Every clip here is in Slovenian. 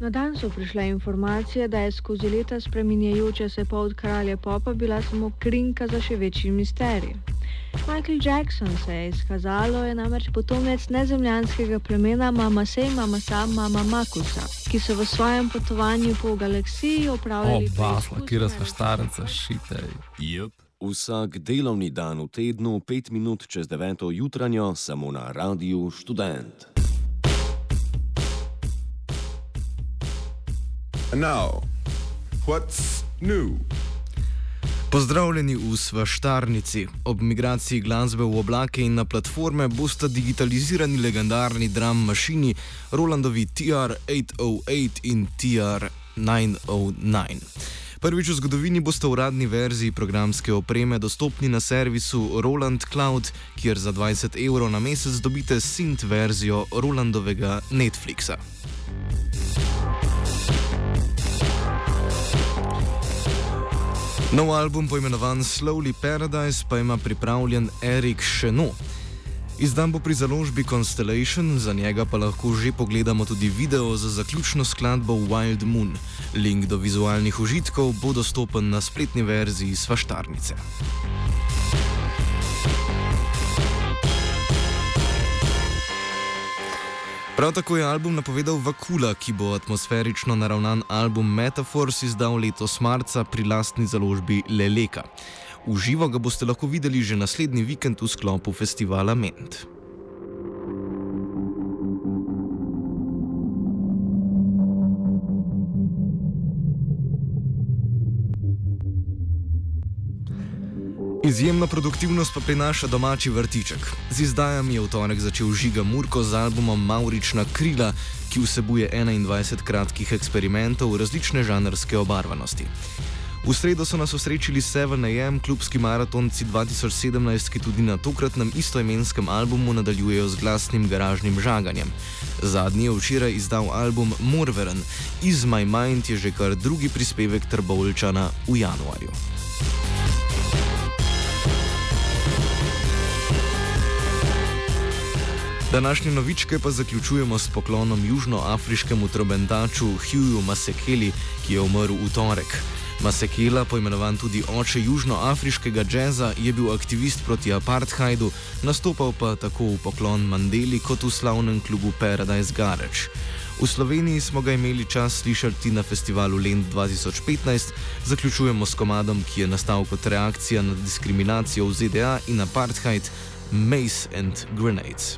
Na dan so prišle informacije, da je skozi leta spreminjajoča se polt kralja popa bila samo krinka za še večji misterij. Michael Jackson, se je izkazalo, je namreč potomec nezemljanskega plemena Mamasej Mamasa Mama Makusa, ki so v svojem potovanju po galaksiji opravljali basla, kjer smo štarenca, šitej. Jep. Vsak delovni dan v tednu, 5 minut čez 9. jutranjo, samo na Radiu Študent. And now, what's new? Pozdravljeni v Svaštarnici. Ob migraciji glasbe v oblake in na platforme bosta digitalizirani legendarni drum mašini Rolandovi TR-808 in TR-909. Prvič v zgodovini bosta v uradni verziji programske opreme dostopni na servisu Roland Cloud, kjer za 20 € na mesec dobite synth verzijo Rolandovega Netflixa. Nov album, poimenovan Slowly Paradise, pa ima pripravljen Eric Chenot. Izdan bo pri založbi Constellation, za njega pa lahko že pogledamo tudi video za zaključno skladbo Wild Moon. Link do vizualnih užitkov bo dostopen na spletni verziji Svaštarnice. Prav tako je album napovedal Vakula, ki bo atmosferično naravnan album Metaphors izdal letos marca pri lastni založbi Leleka. V živo ga boste lahko videli že naslednji vikend v sklopu festivala Ment. Izjemno produktivnost pa prinaša domači vrtiček. Z izdajami je v torek začel Žiga Murko z albumom Mavrična krila, ki vsebuje 21 kratkih eksperimentov različne žanrske obarvanosti. V sredo so nas osrečili 7am, klubski maratonci 2017, ki tudi na tokratnem istoimenskem albumu nadaljujejo z glasnim garažnim žaganjem. Zadnji je včeraj izdal album Morveren. Iz My Mind je že kar drugi prispevek Trboveljčana v januarju. Današnje novičke pa zaključujemo s poklonom južnoafriškemu trobentaču Hughju Masekeli, ki je umrl v torek. Masekela, poimenovan tudi oče južnoafriškega džeza, je bil aktivist proti apartheidu, nastopal pa tako v poklon Mandeli kot v slavnem klubu Paradise Garage. V Sloveniji smo ga imeli čas slišati na festivalu Lent 2015, zaključujemo s komadom, ki je nastal kot reakcija na diskriminacijo v ZDA in apartheid, Mace and Grenades.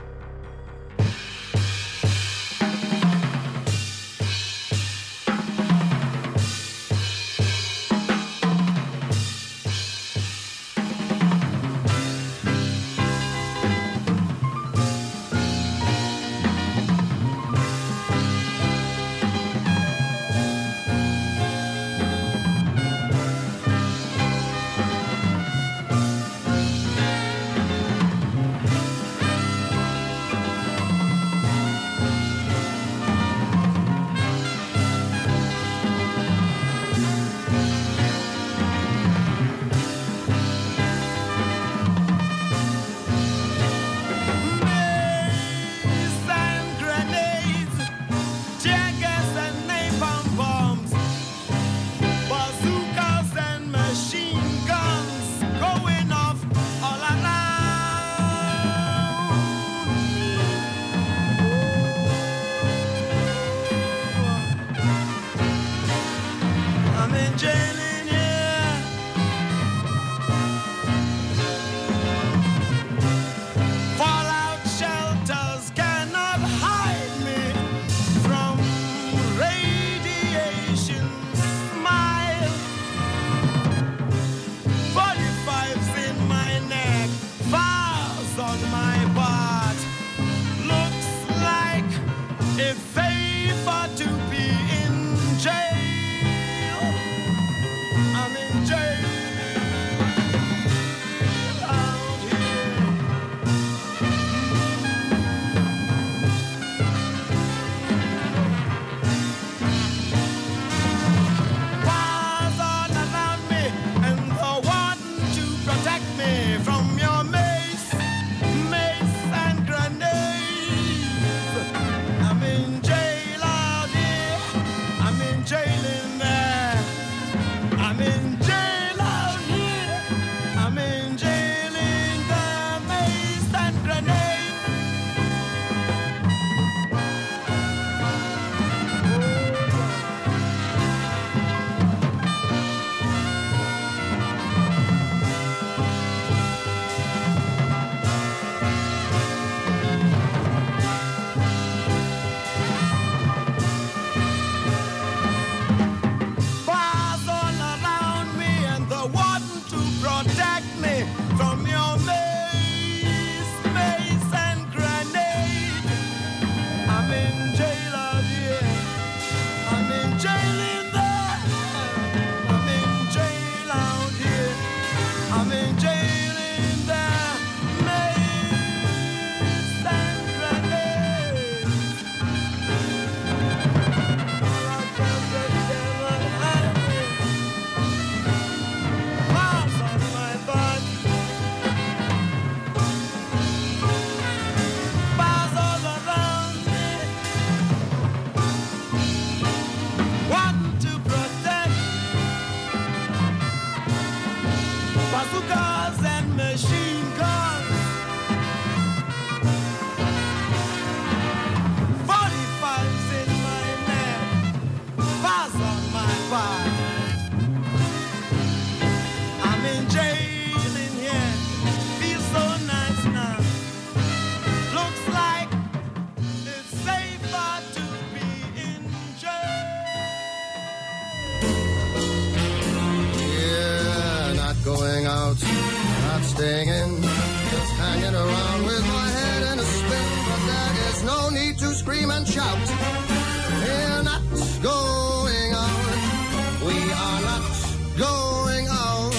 staying in, just hanging around with my head in a spin. But there is no need to scream and shout. We're not going out. We are not going out.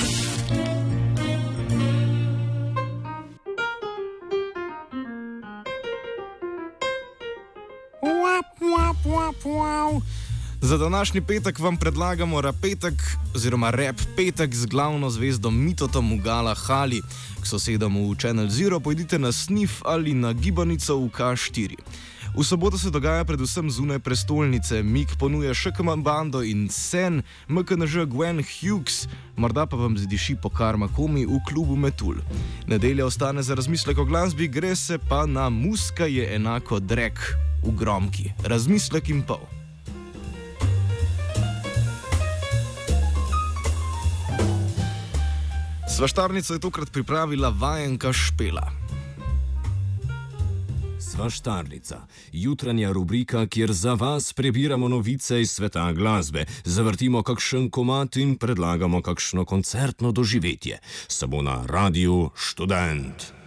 Za današnji petek vam predlagamo rapetek oziroma rap petek z glavno zvezdo Mitotom v Gala Hali. K sosedom v Channel Zero pojdite na snif ali na gibanico v K4. V soboto se dogaja predvsem zunaj prestolnice. Mik ponuja še Bando in Sen, MKNŽ Gwen Hughes, morda pa vam zdiši po Karma Komi v klubu Metul. Nedelja ostane za razmislek o glasbi, gre se pa na Muska je enako drek v Gromki. Razmislek in pol. Svaštarnico je tokrat pripravila vajenka Špela. Svaštarnica, jutranja rubrika, kjer za vas prebiramo novice iz sveta glasbe, zavrtimo kakšen komad in predlagamo kakšno koncertno doživetje. Samo na Radiu Študent.